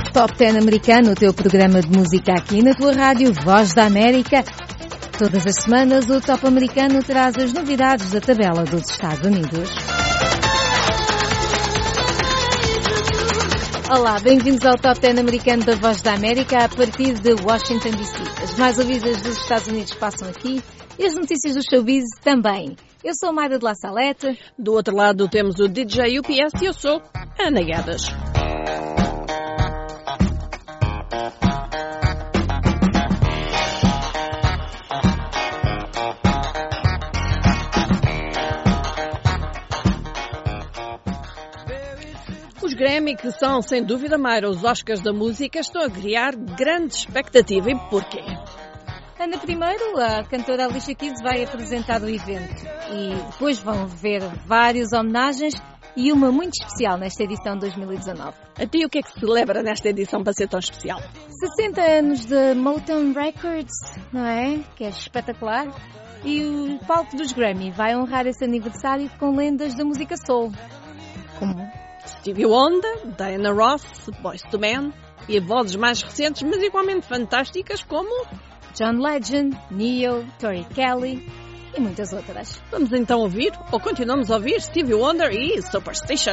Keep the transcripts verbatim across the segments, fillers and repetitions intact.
Top dez americano, o teu programa de música aqui na tua rádio Voz da América. Todas as semanas o Top americano traz as novidades da tabela dos Estados Unidos. Olá, bem-vindos ao Top dez americano da Voz da América a partir de Washington D C. As mais ouvidas dos Estados Unidos passam aqui e as notícias do showbiz também. Eu sou Mayra de La Salete. Do outro lado temos o D J U P S e eu sou Ana Guedes. Os Grammy, que são, sem dúvida, Mayra, os Oscars da música, estão a criar grande expectativa. E porquê? Ana, primeiro, a cantora Alicia Keys vai apresentar o evento e depois vão ver várias homenagens e uma muito especial nesta edição de dois mil e dezanove. Até o que é que se celebra nesta edição para ser tão especial? sessenta anos de Motown Records, não é? Que é espetacular. E o palco dos Grammy vai honrar esse aniversário com lendas da música soul. Como Stevie Wonder, Diana Ross, Boyz two Men e vozes mais recentes, mas igualmente fantásticas, como John Legend, Neo, Tori Kelly e muitas outras. Vamos então ouvir, ou continuamos a ouvir, Stevie Wonder e Superstition.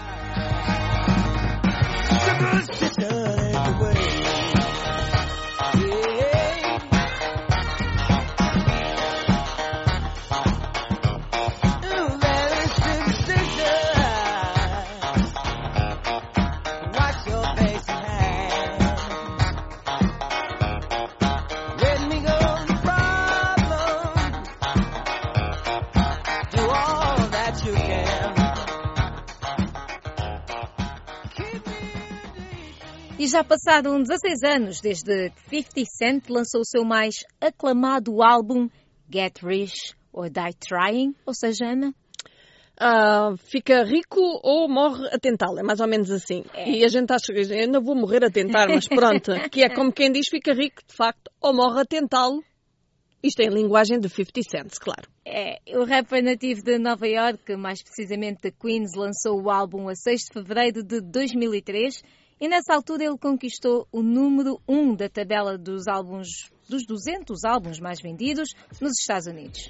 E já passaram dezasseis anos desde que fifty Cent lançou o seu mais aclamado álbum Get Rich or Die Trying, ou seja, Ana? Uh, fica rico ou morre a tentá-lo, é mais ou menos assim. É. E a gente acha que eu não vou morrer a tentar, mas pronto, que é como quem diz, fica rico de facto ou morre a tentá-lo. Isto é em linguagem de fifty Cent, claro. É, o rapper nativo de Nova York, mais precisamente de Queens, lançou o álbum a seis de fevereiro de dois mil e três. E nessa altura ele conquistou o número um da tabela dos álbuns, dos duzentos álbuns mais vendidos nos Estados Unidos.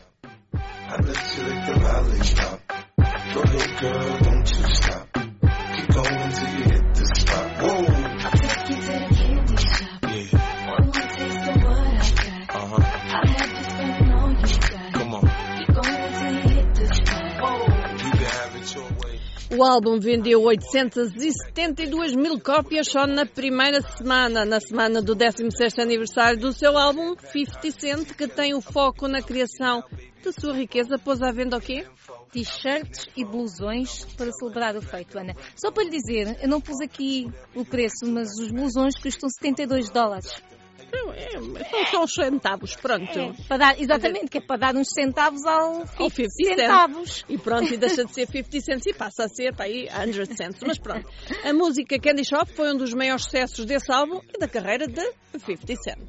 O álbum vendeu oitocentas e setenta e duas mil cópias só na primeira semana, na semana do décimo sexto aniversário do seu álbum. fifty Cent, que tem o foco na criação da sua riqueza, pôs à venda o quê? T-shirts e blusões para celebrar o feito, Ana. Só para lhe dizer, eu não pus aqui o preço, mas os blusões custam setenta e dois dólares. É, é, são uns centavos, pronto. É, para dar, exatamente, que é para dar uns centavos ao fifty centavos. E pronto, e deixa de ser fifty cents e passa a ser para aí cem cents. Mas pronto, a música Candy Shop foi um dos maiores sucessos desse álbum e da carreira de fifty Cent.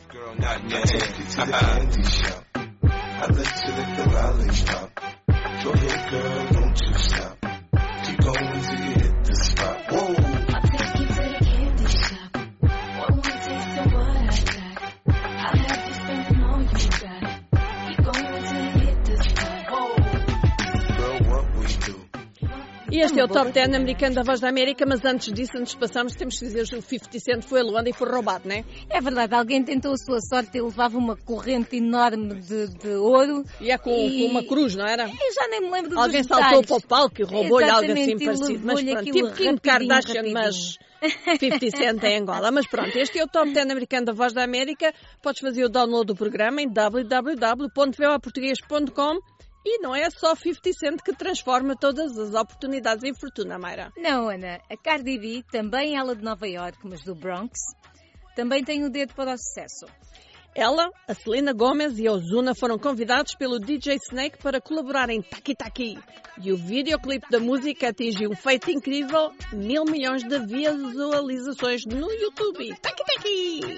E este é o Top dez americano da Voz da América, mas antes disso, antes de passarmos, temos que dizer que o fifty Cent foi a Luanda e foi roubado, não é? É verdade, alguém tentou a sua sorte e levava uma corrente enorme de, de ouro. E é com, e... com uma cruz, não era? Eu já nem me lembro dos Alguém detalhes. saltou para o palco e roubou-lhe algo assim e parecido. Mas pronto, tipo Kim Kardashian, rapidinho. Mas fifty Cent em Angola. Mas pronto, este é o Top dez americano da Voz da América. Podes fazer o download do programa em w w w ponto v o a português ponto com. E não é só fifty Cent que transforma todas as oportunidades em fortuna, Mayra. Não, Ana. A Cardi B, também ela de Nova York, mas do Bronx, também tem o dedo para o sucesso. Ela, a Selena Gomez e a Ozuna foram convidados pelo D J Snake para colaborar em Taki Taki. E o videoclipe da música atingiu um feito incrível, mil milhões de visualizações no YouTube. Taki Taki!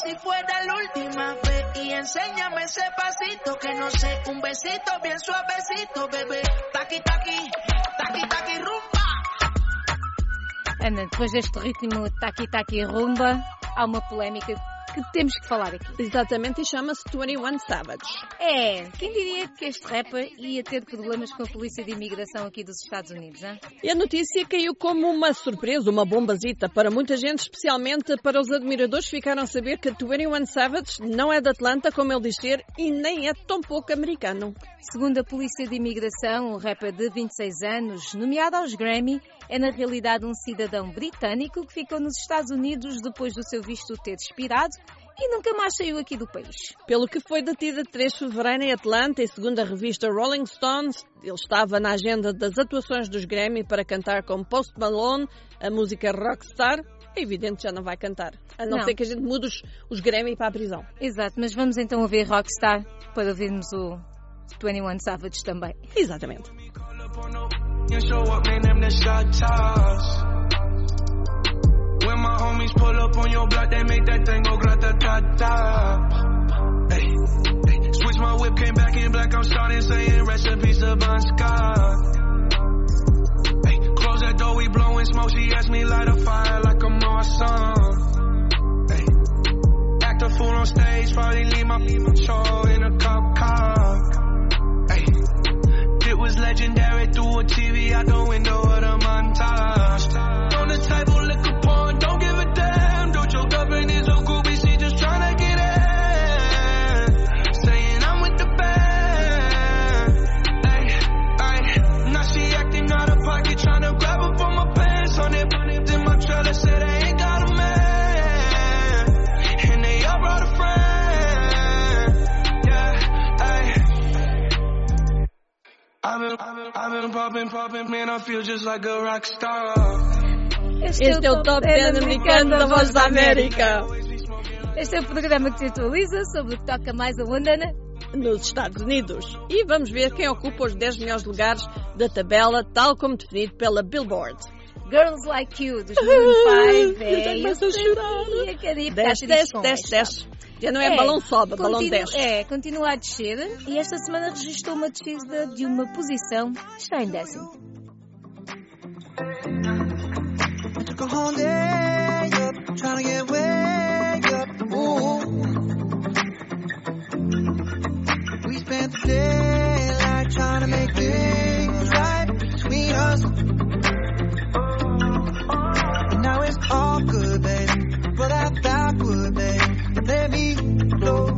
si fuera la última vez. Y enséñame ese pasito, que no sé, un besito bien suavecito, bebê. Taqui, taqui, taqui, taqui, rumba. Ana, depois deste ritmo taqui-taqui rumba, há uma polémica que temos que falar aqui. Exatamente, e chama-se vinte e um Savage. É, quem diria que este rapper ia ter problemas com a polícia de imigração aqui dos Estados Unidos, hein? E a notícia caiu como uma surpresa, uma bombazita para muita gente, especialmente para os admiradores que ficaram a saber que vinte e um Savage não é de Atlanta, como ele diz ser, e nem é tão pouco americano. Segundo a polícia de imigração, o rapper de vinte e seis anos, nomeado aos Grammy, é na realidade um cidadão britânico que ficou nos Estados Unidos depois do seu visto ter expirado e nunca mais saiu aqui do país. Pelo que foi detido a três de fevereiro em Atlanta e segundo a revista Rolling Stones, ele estava na agenda das atuações dos Grammy para cantar com Post Malone a música Rockstar. É evidente que já não vai cantar, a não, não. ser que a gente mude os, os Grammy para a prisão. Exato, mas vamos então ouvir Rockstar para ouvirmos o vinte e um Savage também. Exatamente. When my homies pull up on your block, they make that thing go grata-ta-ta. Hey, hey. Switch my whip, came back in black, I'm starting saying recipes to Bon Scott. Hey, close that door, we blowing smoke, she asked me light a fire like a Marsan. Hey, act a fool on stage, probably leave my show in a cop car. Hey, it was legendary through a T V out the window of the montage. On the table, liquor porn, don't give a damn. Don't your girlfriend is a groupie, she just tryna get in. Saying I'm with the band. Ay, ay, now she acting out of pocket, tryna grab up on my pants. On it, in my trailer, said I ain't got a man. And they all brought a friend. Yeah, ay. I've been, I've been, I've been popping, popping, man, I feel just like a rock star. Este, este é o Top dez americano da Voz da América. Este é o programa que se atualiza sobre o que toca mais a onda, Ana? Nos Estados Unidos. E vamos ver quem ocupa os dez melhores lugares da tabela, tal como definido pela Billboard. Girls Like You, dos Maroon five. É, eu estou a chorar. Desce, desce, desce, desce. Já não é, é balão sobe, balão desce. É, continua a descer e esta semana registrou uma descida de uma posição. Está em décimo. I took a whole day up, trying to get way up. Ooh. We spent the daylight trying to make things right between us. And now it's all good, baby. But I thought would, baby. Let me go.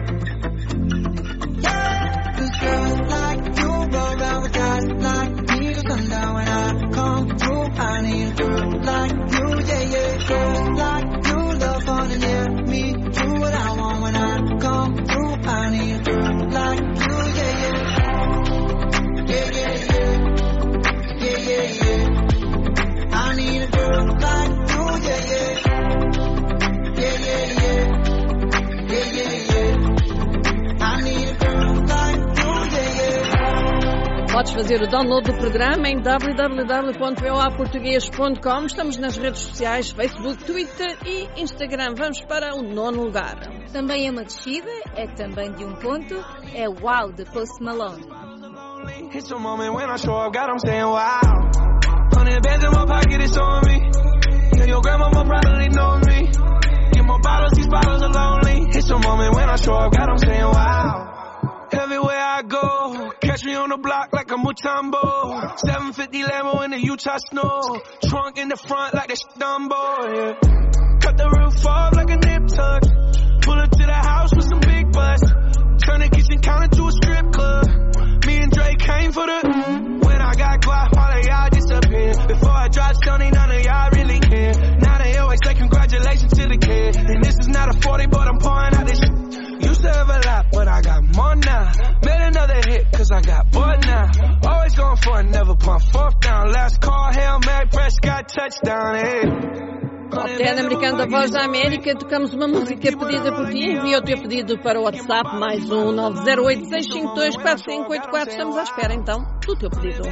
Yeah, 'cause girls like you roll around with guys like me till sundown. When I come through, I need a girl like you, yeah, yeah. Girls like you love fun and yeah, me do what I want. When I come through, I need a girl like you, yeah, yeah. Yeah, yeah, yeah. Yeah, yeah, yeah. I need a girl like you, yeah, yeah. Yeah, yeah, yeah. Yeah, yeah, yeah. I need a girl like you, yeah, yeah. Podes fazer o download do programa em w w w ponto v o a português ponto com. Estamos nas redes sociais, Facebook, Twitter e Instagram. Vamos para o nono lugar. Também é uma descida, é também de um ponto, é Wow, de Post Malone. It's a moment when I show up, God, I'm saying wow. Hundred bands in my pocket, it's on me. Yeah, your grandmama probably knows me. Get more bottles, these bottles are lonely. It's a moment when I show up, God, I'm saying wow. Everywhere I go, catch me on the block like a Mutombo. seven fifty Lambo in the Utah snow. Trunk in the front like that Dumbo, yeah. Cut the roof off like a nip tuck. Pull up to the house with some big butts. Turn the kitchen counter to a strip club. Me and Drake came for the when I got quiet, all of y'all disappear. Before I dropped Sony, none of y'all really care. Now they always say congratulations to the kid. And this is not a forty, but I'm pouring out this shit. Used to have a lot, but I got more now. Made another hit, cause I got bored now. Always going for it, never pump fourth down. Last call, Hail Mary, Prescott, touchdown, hey. Top dez americano da Voz da América, tocamos uma música pedida por ti. Envia o teu pedido para o WhatsApp, mais um nove zero oito, seis cinco dois, quatro cinco oito quatro. Estamos à espera então do teu pedido.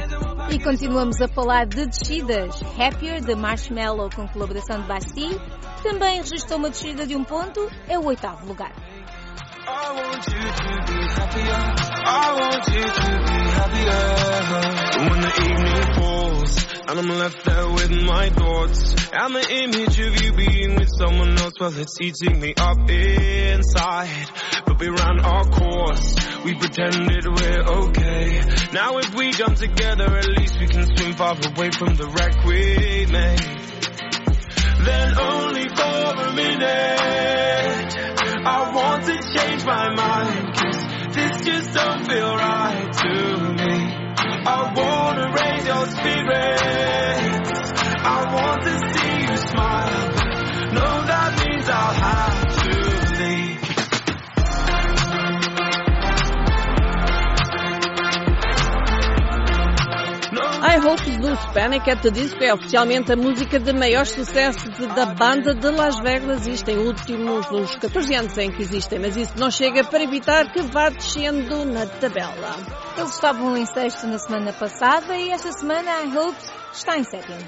E continuamos a falar de descidas. Happier, de Marshmello, com colaboração de Bastille, também registrou uma descida de um ponto, é o oitavo lugar. I want you to be happier. I want you to be happier. When the evening falls and I'm left there with my thoughts and the image of you being with someone else, well, it's eating me up inside. But we ran our course, we pretended we're okay. Now if we jump together, at least we can swim far away from the wreck we made. Then only for a minute I want to change my mind, 'cause this just don't feel right to me. I wanna raise your spirits, I want to see you smile, but no, that means I'll have to leave. I Hope do Panic at the Disco é oficialmente a música de maior sucesso de, da banda de Las Vegas. Isto em últimos nos catorze anos em que existem, mas isso não chega para evitar que vá descendo na tabela. Eles estavam em sexto na semana passada e esta semana I Hope está em sétimo.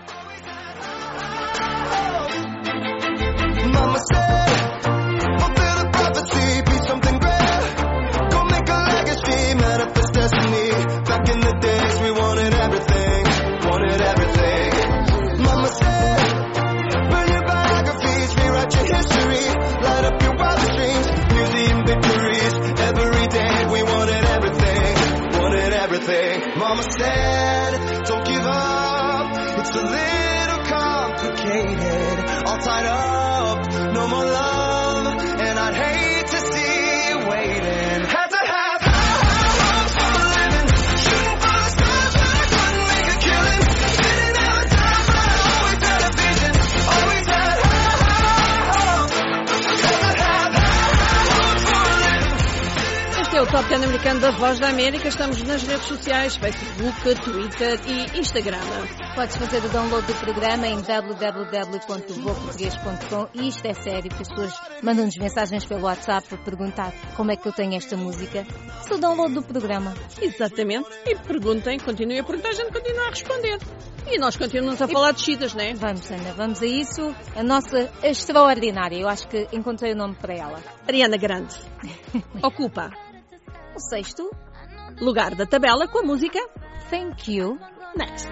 Mama said, fulfill the prophecy, be something great. Go make a legacy, manifest destiny. Back in the days we wanted everything, wanted everything. Mama said, burn your biographies, rewrite your history, light up your wildest dreams, museum victories. Every day we wanted everything, wanted everything. Mama said, don't give up, it's a little complicated, all tied up, no more love, and I'd hate to see you waiting. Had to have high hopes for a living, shooting for the stars, but I couldn't make a killing. Didn't have a time, but I always had a vision, always had high hopes. Had to have high hopes for a living. Este é o Top dez americano da Voz da América. Estamos nas redes sociais, Facebook, Twitter e Instagram. Podes fazer o download do programa em w w w ponto voa português ponto com e isto é sério, que as pessoas mandam-nos mensagens pelo WhatsApp para perguntar como é que eu tenho esta música. Isso é o download do programa. Exatamente. E perguntem, continuem a perguntar, a gente continua a responder. E nós continuamos a falar de descidas, não é? Vamos, Ana, vamos a isso. A nossa extraordinária, eu acho que encontrei o nome para ela. Ariana Grande ocupa O sexto lugar da tabela com a música Thank You. Next.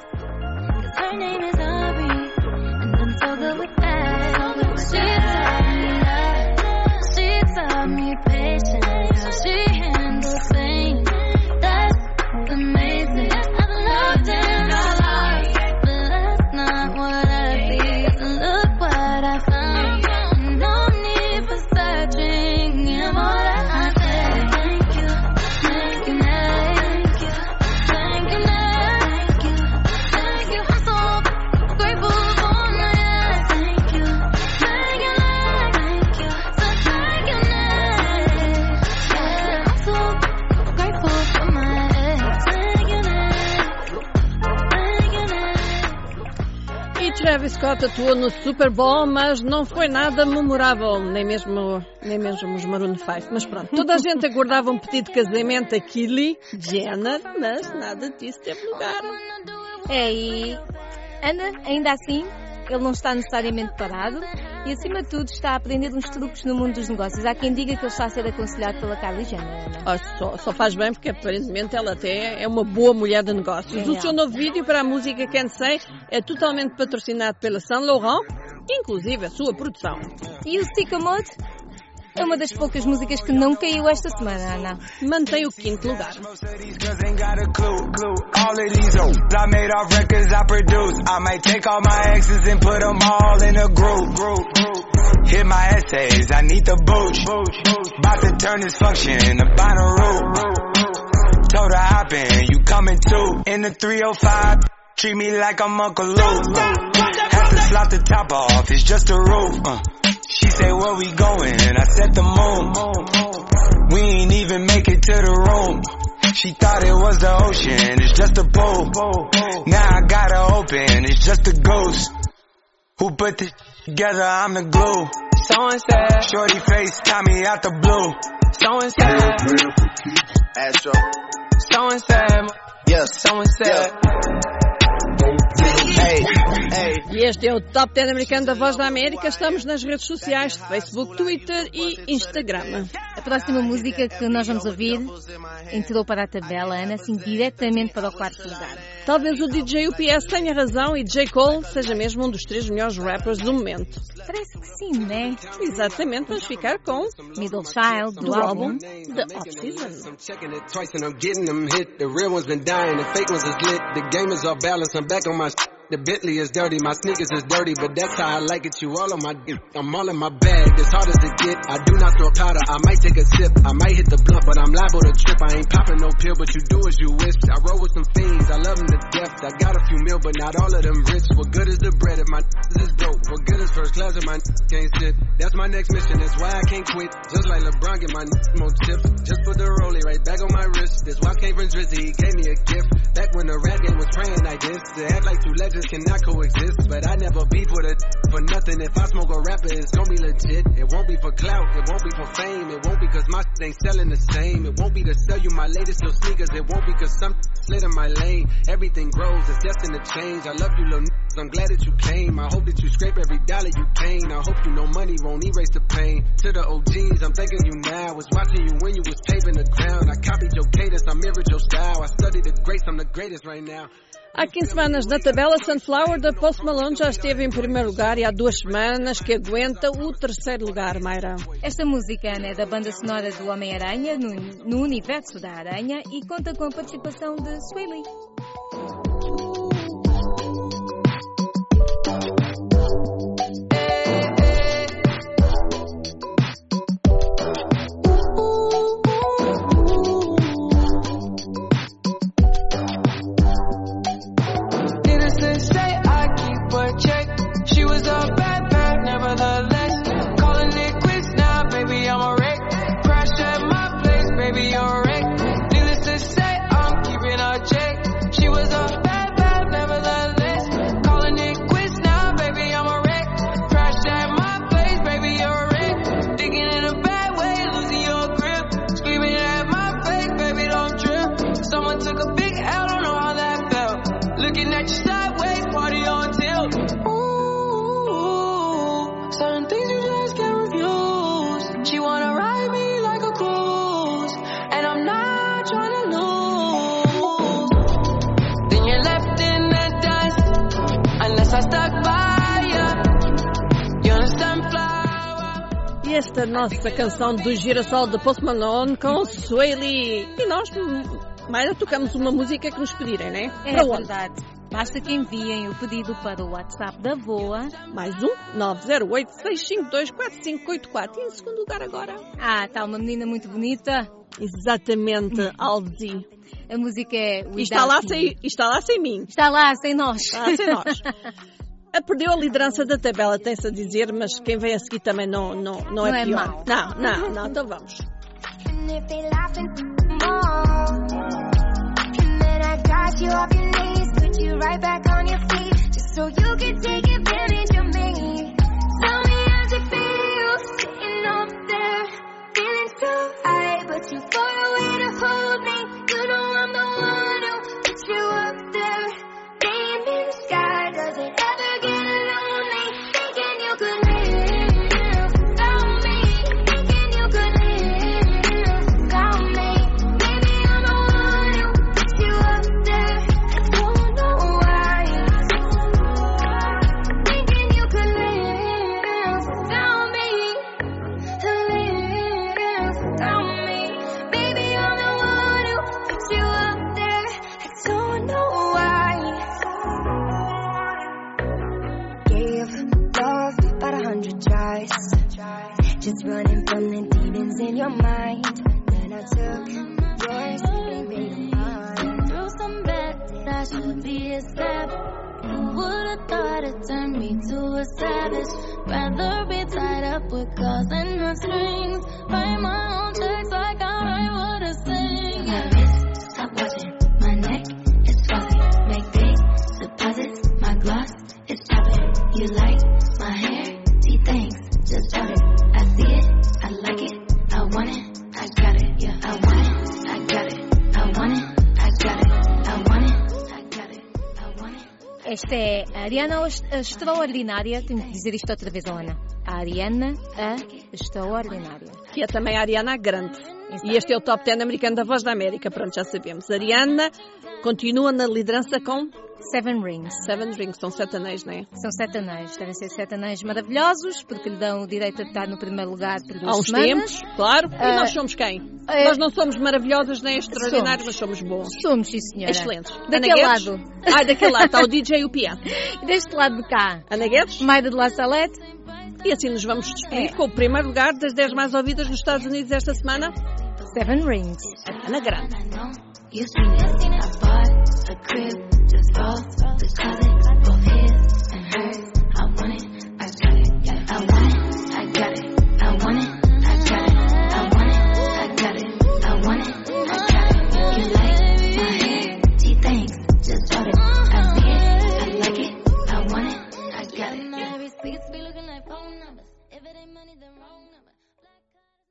Her name is Aubrey, and I'm so good with that. She taught me love, she taught me patience, how she handles things. That's amazing. I've loved and I like, but that's not what I be. Look what I found. No need for searching anymore. I say thank you, thank you, thank you, thank you, thank you, thank you. I'm so grateful for my life. Thank you, thank you, thank you, so thank you, yeah. I'm so grateful for my ex. Thank you, thank you. E Travis Scott atuou no Super Bowl, mas não foi nada memorável, nem mesmo, nem mesmo os Maroon cinco. Mas pronto, toda a gente aguardava um pedido de casamento a Kylie Jenner, mas nada disso teve lugar. É, e Ana, ainda assim, ele não está necessariamente parado e, acima de tudo, está a aprender uns truques no mundo dos negócios. Há quem diga que ele está a ser aconselhado pela Kylie Jenner, Ana. Oh, só, só faz bem porque aparentemente ela até é uma boa mulher de negócios. Sim, o seu é. novo vídeo para a música Can't Say é totalmente patrocinado pela Saint Laurent, inclusive a sua produção. E o Sicko Mode é uma das poucas músicas que não caiu esta semana, Ana. Mantém o quinto lugar. Most of these girls ain't got a clue, clue. All of these hoes I made off records I produce. I might take all my exes and put them all in a group, group, group. Hit my essays, I need the booch. About to turn this function into Bonnaroo. Told her hop in, you coming too. In the three oh five, treat me like I'm Uncle Luke. Have to slot the top off, it's just a roof. Uh. She say, where we going? And I said the moon. We ain't even make it to the room. She thought it was the ocean, it's just a pool. Now I gotta open, it's just a ghost. Who put this together? I'm the glue. So and said, shorty face, Tommy out the blue. So and said, Astro. So and said, Yeah, someone said. Hey, hey. E este é o Top dez americano da Voz da América. Estamos nas redes sociais, Facebook, Twitter e Instagram. A próxima música que nós vamos ouvir entrou para a tabela, Ana, assim, diretamente para o quarto lugar. Talvez o D J U P S tenha razão e J. Cole seja mesmo um dos três melhores rappers do momento. Parece que sim, né? Exatamente, vamos ficar com Middle Child, do, do álbum álbum The Off-Season. I'm checking it twice and I'm getting them hit. The real ones been dying, the fake ones is lit. The game is off balance, I'm back on my shit. The Bentley is dirty, my sneakers is dirty, but that's how I like it. You all on my dick, I'm all in my bag, as hard as it get. I do not throw powder, I might take a sip, I might hit the blunt, but I'm liable to trip. I ain't popping no pill, but you do as you wish. I roll with some fiends, I love them to death. I got a few mil, but not all of them rich. What good is the bread if my is broke? What good is first class if my can't sit? That's my next mission, that's why I can't quit. Just like LeBron, get my more chips. Just put the rollie right back on my wrist. That's why I came from Drizzy, he gave me a gift. Back when the rap game was praying like this. To act like two legends cannot coexist. But I never beef with it for nothing. If I smoke a rapper, it's gonna be legit. It won't be for clout, it won't be for fame. It won't be cause my shit ain't selling the same. It won't be to sell you my latest little sneakers. It won't be cause some slid in my lane. Everything grows, it's destined to change. I love you little niggas, I'm glad that you came. I hope that you scrape every dollar you gain. I hope you know money won't erase the pain. To the O Gs, I'm thanking you now. Was watching you when you was paving the ground. I copied your cadence, I mirrored your style. I studied the greats, I'm the greatest right now. Há quinze semanas na tabela, Sunflower da Post Malone já esteve em primeiro lugar e há duas semanas que aguenta o terceiro lugar, Mayra. Esta música, Ana, é da banda sonora do Homem-Aranha, no, no universo da Aranha, e conta com a participação de Sway Lee. Esta nossa canção do Girassol de Post Malone com Sway Lee. E nós, Mayra, tocamos uma música que nos pedirem, não é? É para verdade. Onde? Basta que enviem o pedido para o WhatsApp da VOA. Mais um, nove zero oito, seis cinco dois, quatro cinco oito quatro. E em segundo lugar agora. Ah, está uma menina muito bonita. Exatamente, Alzi. A música é... E está lá, sem, está lá sem mim. Está lá, sem nós. Está lá sem nós. Perdeu a liderança da tabela, tem-se a dizer, mas quem vem a seguir também não, não, não, não é, é pior. Mau. Não, não, não, então vamos. Just running from the demons in your mind. Then I took yours and made them mine. Through some bed that I should be a step. Who would've thought it turned me to a savage? Rather be tied up with calls and not strings. Write my own checks like I write what I sing. My wrist, stop watching. My neck is fuzzy. Make big deposits. My gloss is popping. You like my hair? Gee, thanks. Just drop it. I see it, I like it, I want it, I got it, yeah, I want it, I got it, I want it, I got it, I want it. Esta é a Ariana a Extraordinária. Tenho que dizer isto outra vez, Ana. A Ariana a Extraordinária. Que é também a Ariana Grande. Exato. E este é o top dez americano da Voz da América. Pronto, já sabemos. A Ariana continua na liderança com... Seven Rings. Seven Rings, são sete anéis, não é? São sete anéis. Devem ser sete anéis maravilhosos, porque lhe dão o direito a estar no primeiro lugar por duas Há uns semanas. tempos, claro. E Uh, nós somos quem? Uh, nós não somos maravilhosas nem extraordinários, mas somos bons. Somos, sim, senhora. Excelentes. Daquele lado. Ah, daquele lado. Está o D J e o piano. E deste lado de cá. Ana Guedes. Maida de La Salette. E assim nos vamos despedir É. com o primeiro lugar das dez mais ouvidas nos Estados Unidos esta semana. Seven Rings. Ana Grande. You see me, I bought a crib just for the closet, both his and hers. I want it, I got it, I want it, I got it, I want it, I got it, I want it, I got it, I want it, I got it. You like my hair? She thinks, just bought it. I see it, I like it, I want it, I got it. Every speaks be looking like phone numbers. If it ain't money, then wrong number.